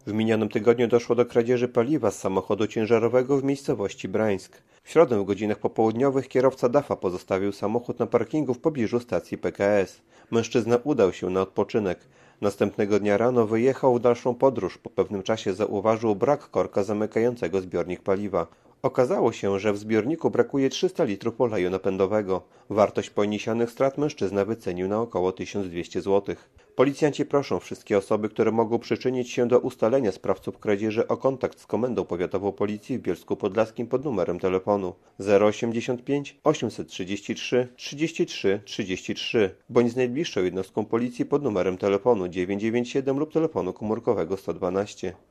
W minionym tygodniu doszło do kradzieży paliwa z samochodu ciężarowego w miejscowości Brańsk. W środę w godzinach popołudniowych kierowca DAF-a pozostawił samochód na parkingu w pobliżu stacji PKS. Mężczyzna udał się na odpoczynek. Następnego dnia rano wyjechał w dalszą podróż. Po pewnym czasie zauważył brak korka zamykającego zbiornik paliwa. Okazało się, że w zbiorniku brakuje 300 litrów oleju napędowego. Wartość poniesionych strat mężczyzna wycenił na około 1200 zł. Policjanci proszą wszystkie osoby, które mogą przyczynić się do ustalenia sprawców kradzieży, o kontakt z Komendą Powiatową Policji w Bielsku Podlaskim pod numerem telefonu 085 833 33 33 bądź z najbliższą jednostką policji pod numerem telefonu 997 lub telefonu komórkowego 112.